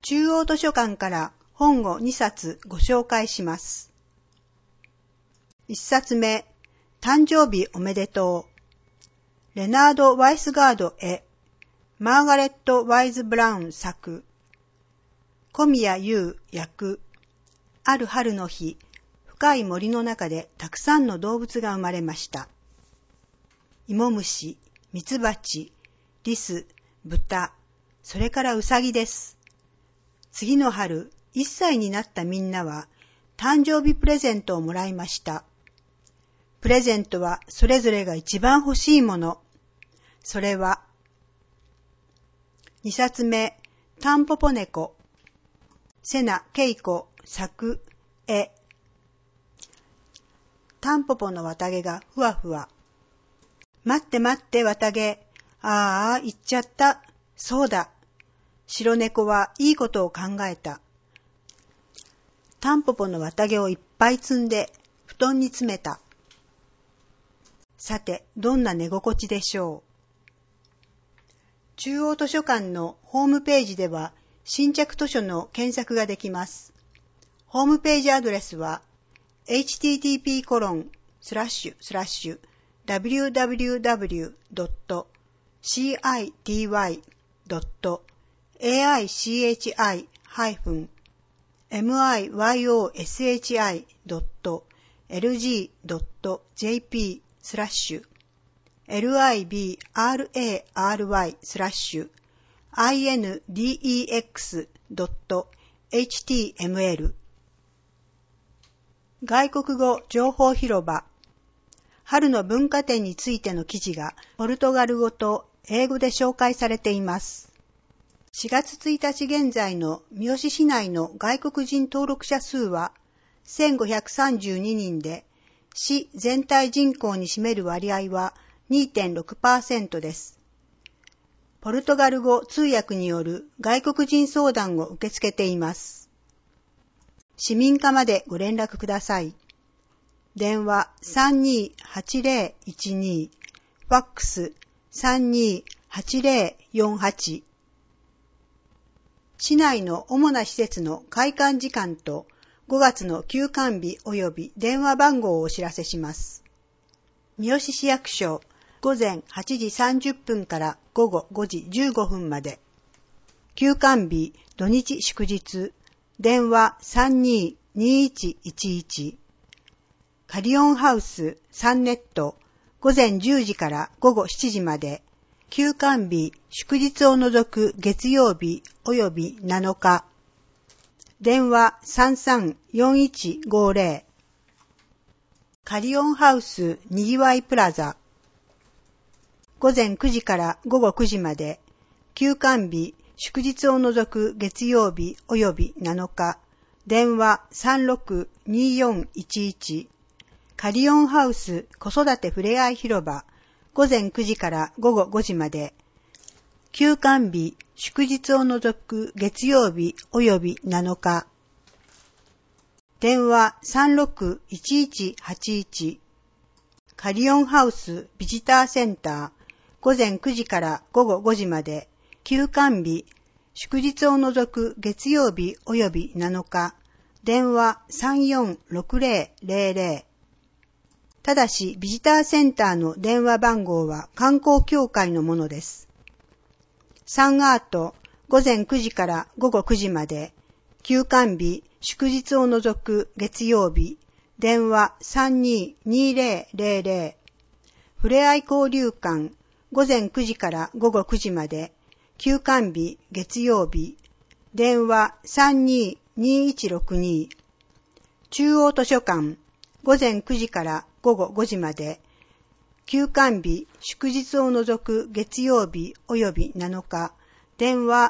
中央図書館から本を2冊ご紹介します。1冊目、誕生日おめでとう。レナード・ワイスガード絵、マーガレット・ワイズ・ブラウン作。小宮優訳。ある春の日、深い森の中でたくさんの動物が生まれました。芋虫、ミツバチ、リス、豚、それからウサギです。次の春、1歳になったみんなは、誕生日プレゼントをもらいました。プレゼントはそれぞれが一番欲しいもの。それは、2冊目、タンポポ猫。瀬名恵子作絵。タンポポの綿毛がふわふわ。待って待って綿毛。ああ、行っちゃった。そうだ。白猫はいいことを考えた。タンポポの綿毛をいっぱい積んで布団に詰めた。さて、どんな寝心地でしょう。中央図書館のホームページでは新着図書の検索ができます。ホームページアドレスは http://www.citylibrary.index.html 外国語情報広場。春の文化展についての記事がポルトガル語と英語で紹介されています。4月1日現在の三好市内の外国人登録者数は1532人で、市全体人口に占める割合は 2.6% です。ポルトガル語通訳による外国人相談を受け付けています。市民課までご連絡ください。電話 328012、ファックス 328048。市内の主な施設の開館時間と5月の休館日及び電話番号をお知らせします。三好市役所、午前8時30分から午後5時15分まで。休館日、土日祝日、電話 322111。カリオンハウスサンネット、午前10時から午後7時まで。休館日、祝日を除く月曜日及び7日。電話334150。カリオンハウスにぎわいプラザ。午前9時から午後9時まで。休館日、祝日を除く月曜日及び7日。電話362411。カリオンハウス子育てふれあい広場。午前9時から午後5時まで。休館日、祝日を除く月曜日及び7日。電話361181。カリオンハウスビジターセンター。午前9時から午後5時まで。休館日、祝日を除く月曜日及び7日。電話346000。ただし、ビジターセンターの電話番号は観光協会のものです。サンアート、午前9時から午後9時まで。休館日、祝日を除く月曜日。電話322000。ふれあい交流館、午前9時から午後9時まで。休館日、月曜日。電話322162。中央図書館、午前9時から午後5時まで。休館日、祝日を除く月曜日及び7日。電話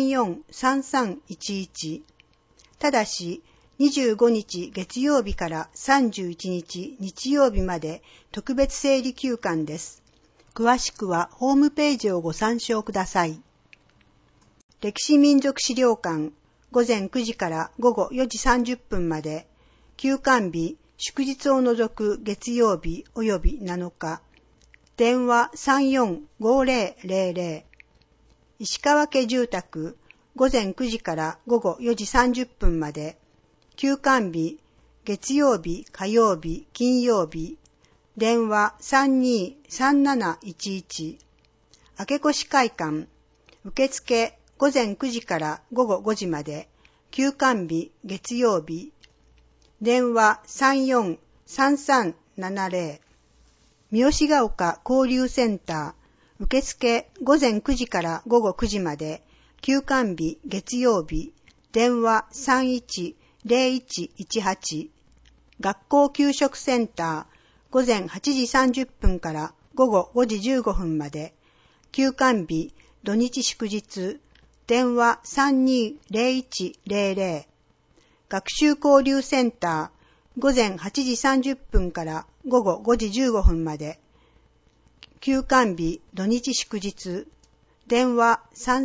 343311。ただし、25日月曜日から31日日曜日まで特別整理休館です。詳しくはホームページをご参照ください。歴史民族資料館、午前9時から午後4時30分まで。休館日、祝日を除く月曜日及び7日。電話345000。石川家住宅、 午前9時から午後4時30分まで、休館日、月曜日、火曜日、金曜日、電話323711、明越会館、受付午前9時から午後5時まで、休館日、月曜日、電話343370、三好ヶ丘交流センター、受付午前9時から午後9時まで、休館日、月曜日、電話310118、学校給食センター、午前8時30分から午後5時15分まで、休館日、土日祝日、電話320100、学習交流センター、午前8時30分から午後5時15分まで、休館日、土日祝日、電話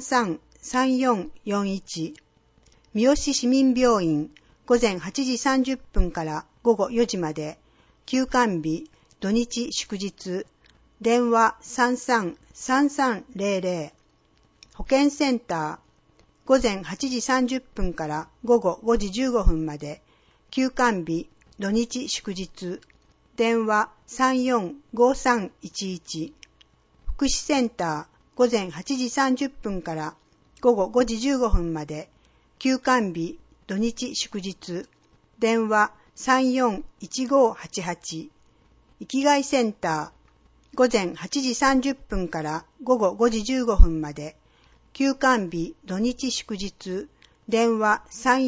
333441、三好市民病院、午前8時30分から午後4時まで、休館日、土日祝日、電話333300、保健センター、午前8時30分から午後5時15分まで、休館日、土日祝日、電話345311、福祉センター、午前8時30分から午後5時15分まで、休館日、土日祝日、電話341588、生きがいセンター、午前8時30分から午後5時15分まで、休館日、土日祝日、電話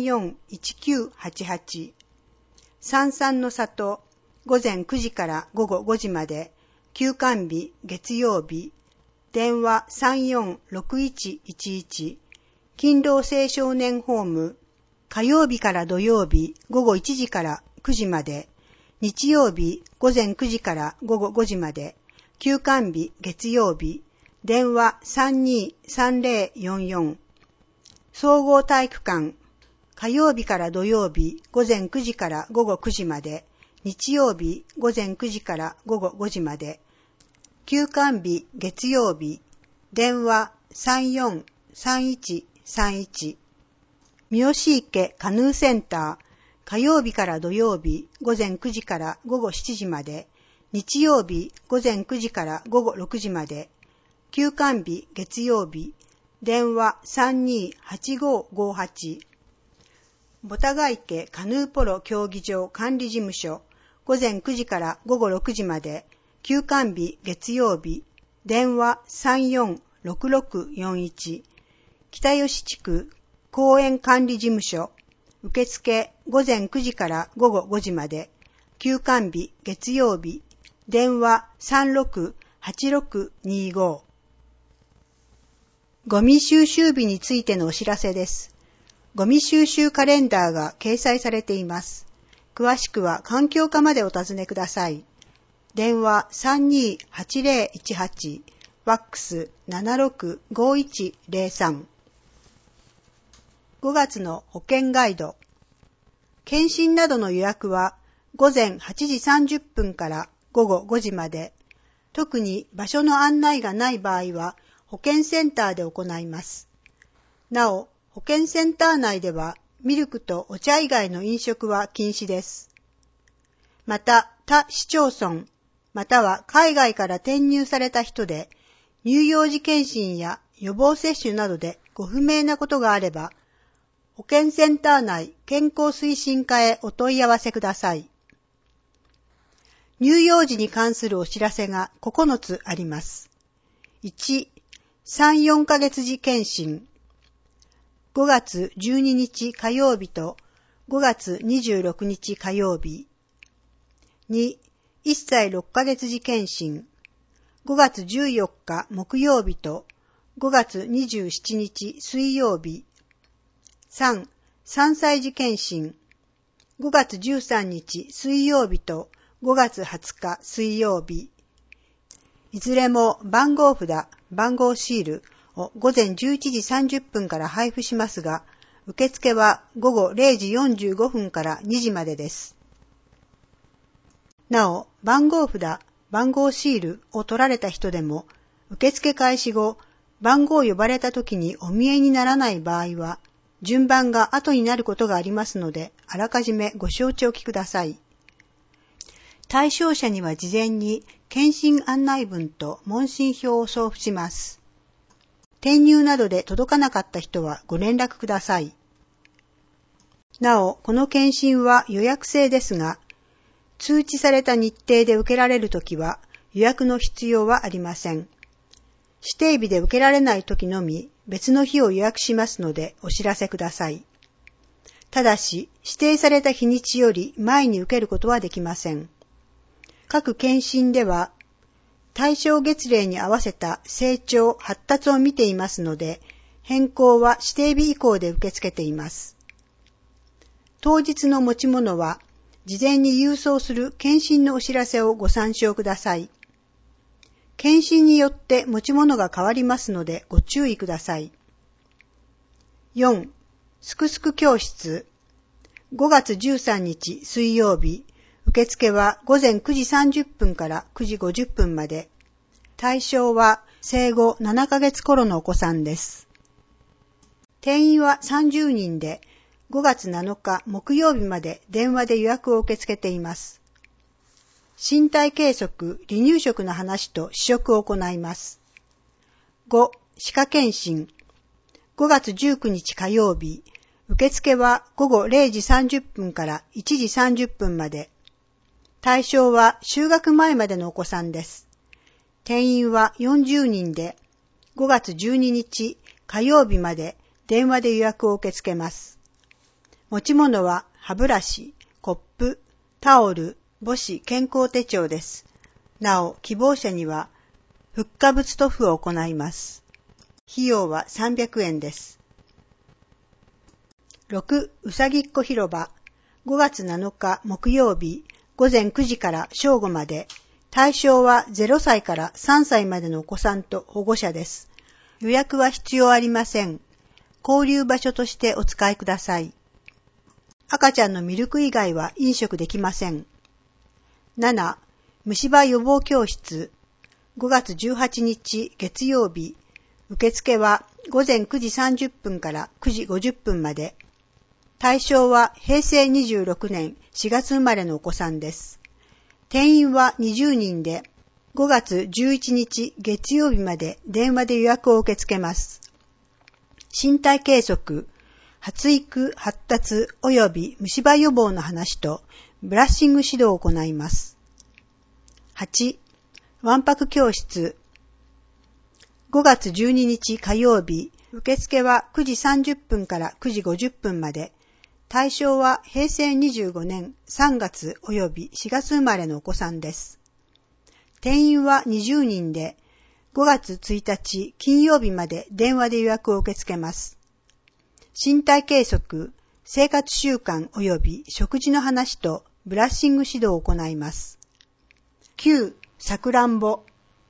341988、三々の里、午前9時から午後5時まで、休館日、月曜日、電話346111、勤労青少年ホーム、火曜日から土曜日、午後1時から9時まで、日曜日、午前9時から午後5時まで、休館日、月曜日、電話323044、総合体育館、火曜日から土曜日、午前9時から午後9時まで、日曜日、午前9時から午後5時まで、休館日、月曜日、電話343131、三好池カヌーセンター、火曜日から土曜日、午前9時から午後7時まで、日曜日、午前9時から午後6時まで、休館日、月曜日、電話328558、ボタガ池カヌーポロ競技場管理事務所、午前9時から午後6時まで、休館日、月曜日、電話346641、北吉地区公園管理事務所、受付午前9時から午後5時まで、休館日、月曜日、電話368625。ゴミ収集日についてのお知らせです。ゴミ収集カレンダーが掲載されています。詳しくは環境課までお尋ねください。電話328018、ファックス765103。5月の保険ガイド。検診などの予約は午前8時30分から午後5時まで、特に場所の案内がない場合は保健センターで行います。なお、保健センター内ではミルクとお茶以外の飲食は禁止です。また、他市町村、または海外から転入された人で、乳幼児検診や予防接種などでご不明なことがあれば、保健センター内健康推進課へお問い合わせください。乳幼児に関するお知らせが9つあります。1、3、4ヶ月時検診。5月12日火曜日と5月26日火曜日。2、1歳6ヶ月時検診。5月14日木曜日と5月27日水曜日。3、3歳児検診。5月13日水曜日と5月20日水曜日。いずれも番号札、番号シールを午前11時30分から配布しますが、受付は午後0時45分から2時までです。なお、番号札、番号シールを取られた人でも、受付開始後、 番号を呼ばれた時にお見えにならない場合は、順番が後になることがありますので、あらかじめご承知おきください。対象者には事前に検診案内文と問診票を送付します。転入などで届かなかった人はご連絡ください。なお、この検診は予約制ですが、通知された日程で受けられるときは予約の必要はありません。指定日で受けられないときのみ別の日を予約しますのでお知らせください。ただし、指定された日にちより前に受けることはできません。各検診では、対象月齢に合わせた成長・発達を見ていますので、変更は指定日以降で受け付けています。当日の持ち物は、事前に郵送する検診のお知らせをご参照ください。検診によって持ち物が変わりますのでご注意ください。4. すくすく教室5月13日水曜日、受付は午前9時30分から9時50分まで。対象は生後7ヶ月頃のお子さんです。定員は30人で、5月7日木曜日まで電話で予約を受け付けています。身体計測、離乳食の話と試食を行います。5. 歯科検診5月19日火曜日、受付は午後0時30分から1時30分まで。対象は就学前までのお子さんです。定員は40人で、5月12日火曜日まで電話で予約を受け付けます。持ち物は歯ブラシ、コップ、タオル、母子健康手帳です。なお、希望者には、復活物塗布を行います。費用は300円です。6. うさぎっこ広場5月7日木曜日、午前9時から正午まで。対象は0歳から3歳までのお子さんと保護者です。予約は必要ありません。交流場所としてお使いください。赤ちゃんのミルク以外は飲食できません。7. 虫歯予防教室5月18日月曜日、受付は午前9時30分から9時50分まで。対象は平成26年4月生まれのお子さんです。定員は20人で、5月11日月曜日まで電話で予約を受け付けます。身体計測、発育、発達及び虫歯予防の話とブラッシング指導を行います。8. わんぱく教室5月12日火曜日、受付は9時30分から9時50分まで。対象は平成25年3月及び4月生まれのお子さんです。定員は20人で、5月1日金曜日まで電話で予約を受け付けます。身体計測、生活習慣及び食事の話とブラッシング指導を行います。9. さくらんぼ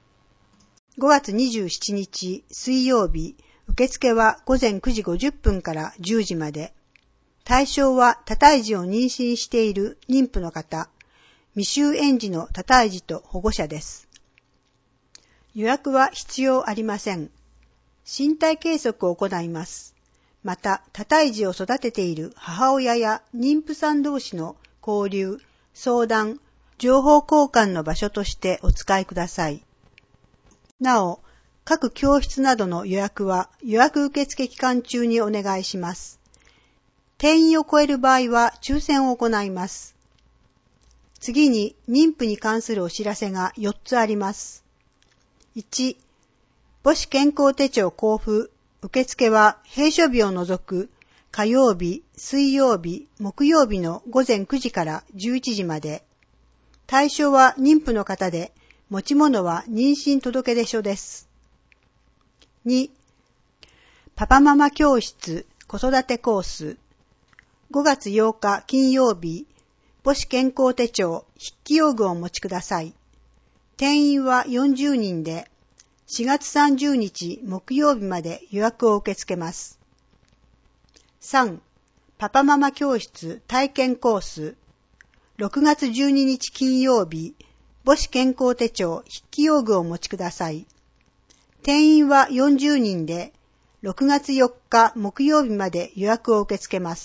5月27日水曜日、受付は午前9時50分から10時まで。対象は多胎児を妊娠している妊婦の方、未就園児の多胎児と保護者です。予約は必要ありません。身体計測を行います。また、多胎児を育てている母親や妊婦さん同士の交流、相談、情報交換の場所としてお使いください。なお、各教室などの予約は予約受付期間中にお願いします。定員を超える場合は抽選を行います。次に妊婦に関するお知らせが4つあります。1. 母子健康手帳交付、受付は閉所日を除く火曜日、水曜日、木曜日の午前9時から11時まで。対象は妊婦の方で、持ち物は妊娠届出書です。2. パパママ教室子育てコース5月8日金曜日、母子健康手帳筆記用具をお持ちください。定員は40人で、4月30日木曜日まで予約を受け付けます。3. パパママ教室体験コース6月12日金曜日、母子健康手帳筆記用具をお持ちください。 定員は40人で、6月4日木曜日まで予約を受け付けます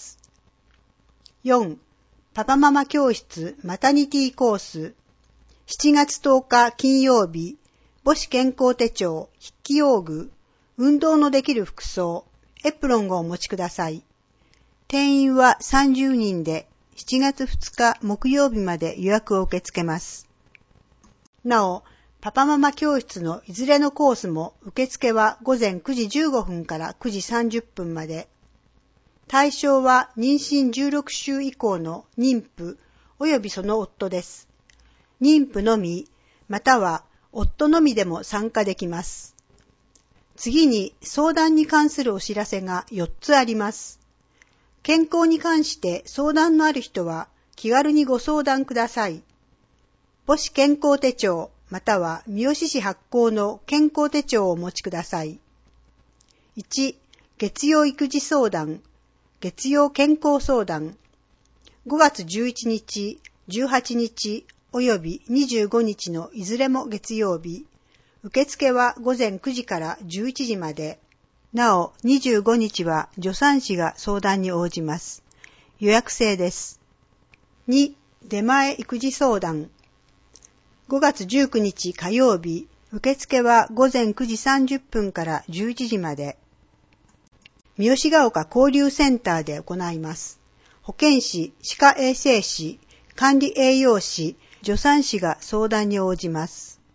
。4. パパママ教室マタニティコース。7月10日金曜日、母子健康手帳、筆記用具、運動のできる服装、エプロンをお持ちください。定員は30人で、7月2日木曜日まで予約を受け付けます。なお、パパママ教室のいずれのコースも受付は午前9時15分から9時30分まで。対象は妊娠16週以降の妊婦及びその夫です。妊婦のみ、または夫のみでも参加できます。次に相談に関するお知らせが4つあります。健康に関して相談のある人は気軽にご相談ください。母子健康手帳または三好市発行の健康手帳をお持ちください。1. 月曜育児相談、月曜健康相談。5月11日、18日および25日のいずれも月曜日。受付は午前9時から11時まで。なお、25日は助産師が相談に応じます。予約制です。2. 出前育児相談。5月19日火曜日、受付は午前9時30分から11時まで。三好ヶ丘交流センターで行います。保健師、歯科衛生士、管理栄養士、助産師が相談に応じます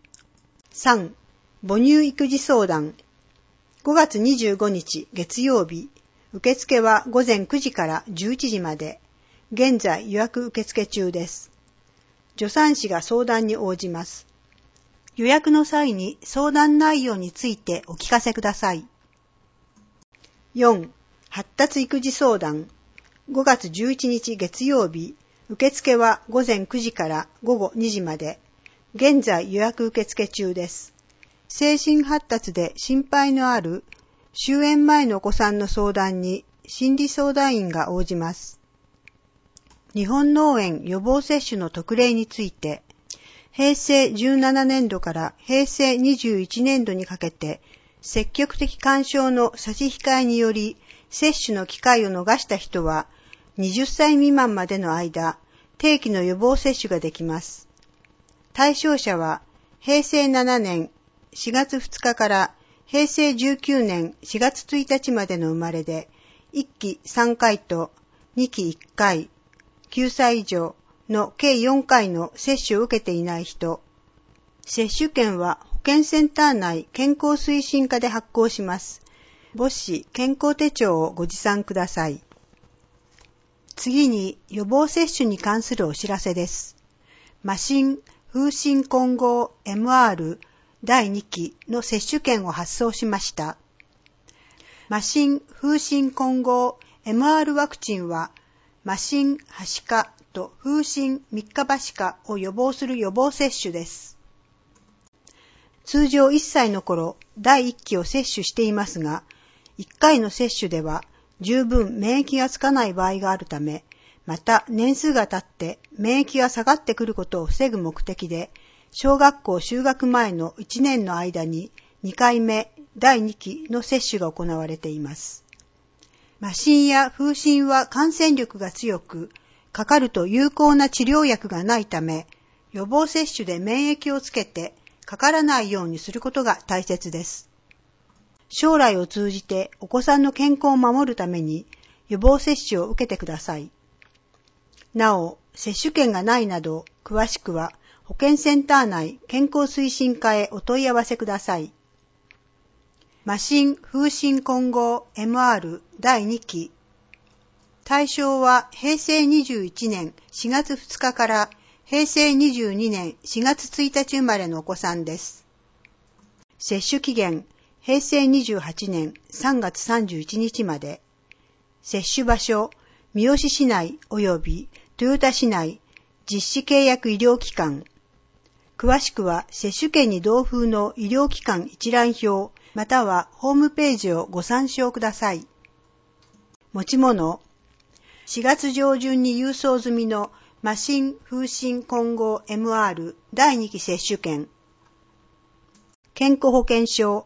。3. 母乳育児相談。5月25日月曜日、受付は午前9時から11時まで。現在予約受付中です。助産師が相談に応じます。予約の際に相談内容についてお聞かせください。4. 発達育児相談。5月11日月曜日、受付は午前9時から午後2時まで。現在予約受付中です。精神発達で心配のある終園前のお子さんの相談に心理相談員が応じます。日本脳炎予防接種の特例について、平成17年度から平成21年度にかけて、積極的勧奨の差し控えにより、接種の機会を逃した人は、20歳未満までの間、定期の予防接種ができます。対象者は、平成7年4月2日から平成19年4月1日までの生まれで、1期3回と2期1回、9歳以上の計4回の接種を受けていない人。接種券は保健センター内健康推進課で発行します。母子健康手帳をご持参ください。次に予防接種に関するお知らせです。麻疹、風疹混合 MR 第2期の接種券を発送しました。麻疹、風疹混合 MR ワクチンは、麻疹、はしかと風疹、三日葉歯科を予防する予防接種です。通常1歳の頃、第1期を接種していますが、1回の接種では十分免疫がつかない場合があるため、また年数が経って免疫が下がってくることを防ぐ目的で、小学校就学前の1年の間に2回目、第2期の接種が行われています。麻疹や風疹は感染力が強く、かかると有効な治療薬がないため、予防接種で免疫をつけてかからないようにすることが大切です。将来を通じてお子さんの健康を守るために予防接種を受けてください。なお、接種券がないなど、詳しくは保健センター内健康推進課へお問い合わせください。麻疹、風疹混合 MR 第2期。対象は平成21年4月2日から平成22年4月1日生まれのお子さんです。接種期限、平成28年3月31日まで。接種場所、三好市内及び豊田市内、実施契約医療機関。詳しくは接種券に同封の医療機関一覧表、またはホームページをご参照ください。持ち物、4月上旬に郵送済みの麻疹、風疹混合 MR 第2期接種券。健康保険証、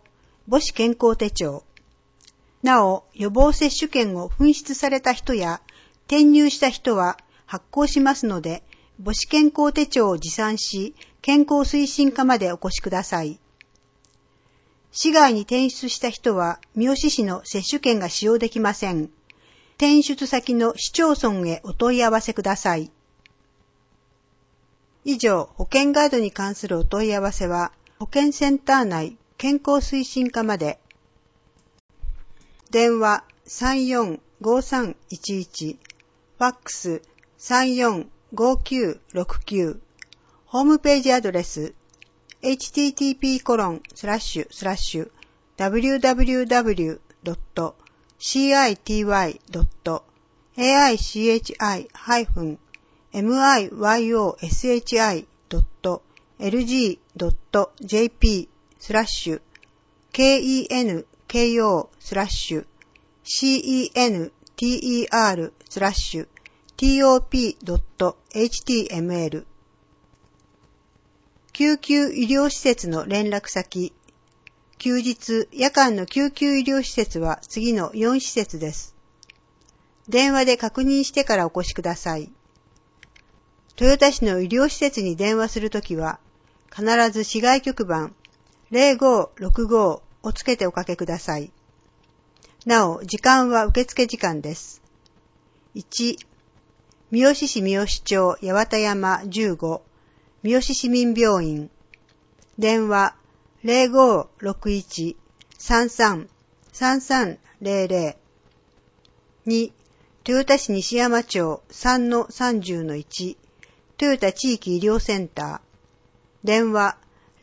母子健康手帳。なお、予防接種券を紛失された人や転入した人は発行しますので、母子健康手帳を持参し、健康推進課までお越しください。市外に転出した人は、三好市の接種券が使用できません。転出先の市町村へお問い合わせください。以上、保険ガイドに関するお問い合わせは、保健センター内健康推進課まで。電話345311、ファックス345969、ホームページアドレス http://www.citoshi-kenko/top.html 救急医療施設の連絡先。休日・夜間の救急医療施設は次の4施設です。電話で確認してからお越しください。豊田市の医療施設に電話するときは、必ず市外局番0565をつけておかけください。なお、時間は受付時間です。1、三好市三好町八幡山15、三好市民病院。電話0561-33-3300。2、豊田市西山町3-30-1、豊田地域医療センター。電話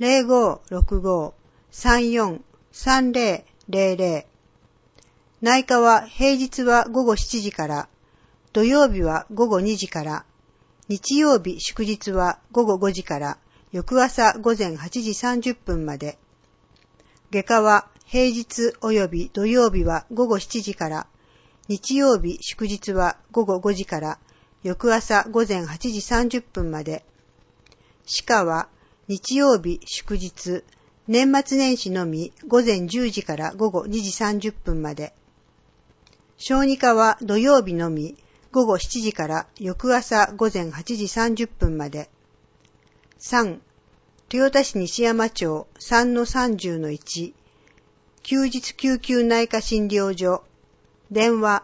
0565-34-3000。内科は平日は午後7時から、土曜日は午後2時から、日曜日祝日は午後5時から、翌朝午前8時30分まで。外科は平日及び土曜日は午後7時から、日曜日祝日は午後5時から、翌朝午前8時30分まで。歯科は日曜日祝日、年末年始のみ午前10時から午後2時30分まで。小児科は土曜日のみ午後7時から翌朝午前8時30分まで。3、豊田市西山町3-30-1、休日救急内科診療所。電話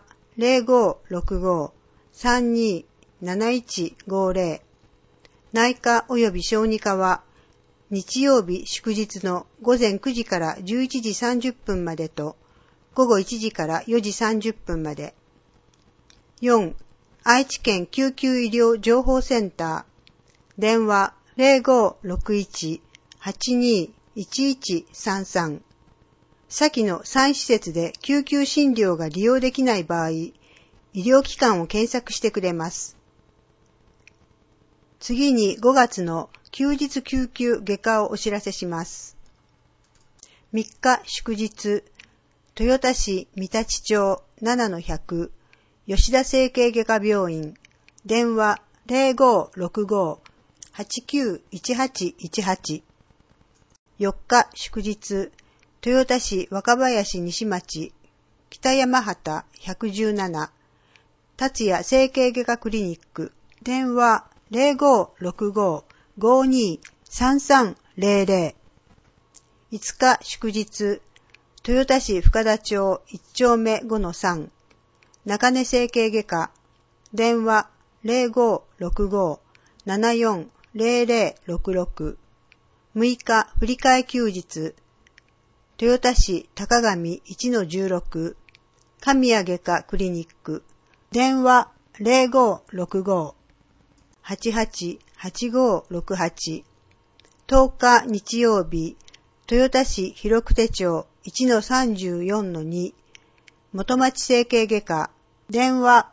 0565-327150。内科及び小児科は日曜日祝日の午前9時から11時30分までと午後1時から4時30分まで。4、愛知県救急医療情報センター。電話0561-821133。先の3施設で救急診療が利用できない場合、医療機関を検索してくれます。次に5月の休日救急外科をお知らせします。3日祝日、豊田市三立町7-100、吉田整形外科病院。電話0565-891818。4日祝日、豊田市若林西町北山畑117、達也整形外科クリニック。電話0565-523300。5日祝日、豊田市深田町1丁目 5-3、中根整形外科。電話0565-740066。6日振り替え休日、豊田市高上 1-16、神谷外科クリニック。電話0565-888568。10日日曜日、豊田市広久手町 1-34-2、元町整形外科。電話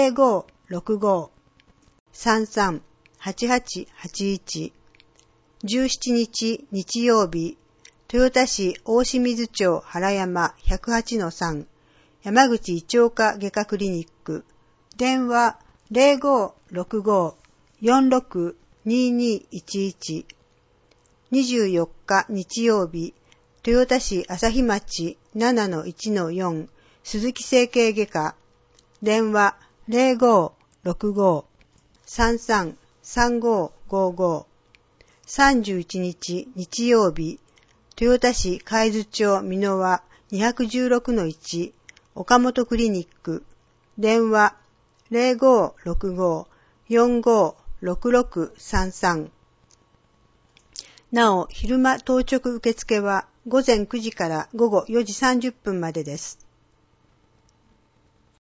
0565-338881。17日日曜日、豊田市大清水町原山 108-3、山口胃腸科外科クリニック。電話0565-462211。24日日曜日、 豊田市朝日町 7-1-4 鈴木整形外科、電話0565-333555、31日日曜日、豊田市海津町美濃和 216-1 岡本クリニック、電話0565-456633。なお、昼間当直受付は午前9時から午後4時30分までです。